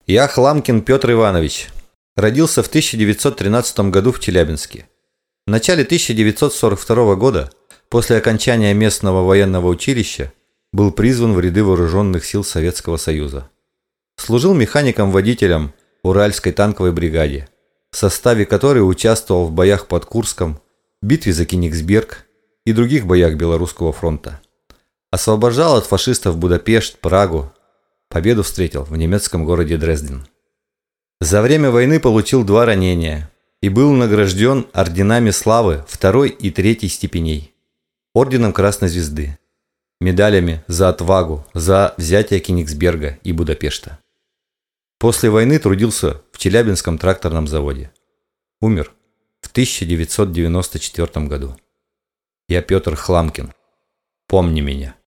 Я Хламкин Петр Иванович. Родился в 1913 году в Челябинске. В начале 1942 года, после окончания местного военного училища, был призван в ряды вооруженных сил Советского Союза. Служил механиком-водителем в Уральской танковой бригаде, в составе которой участвовал в боях под Курском, битве за Кенигсберг и других боях Белорусского фронта. Освобождал от фашистов Будапешт, Прагу. Победу встретил в немецком городе Дрезден. За время войны получил 2 ранения и был награжден орденами славы 2 и 3 степеней, орденом Красной Звезды, медалями за отвагу, за взятие Кенигсберга и Будапешта. После войны трудился в Челябинском тракторном заводе. Умер в 1994 году. Я Петр Хламкин. Помни меня.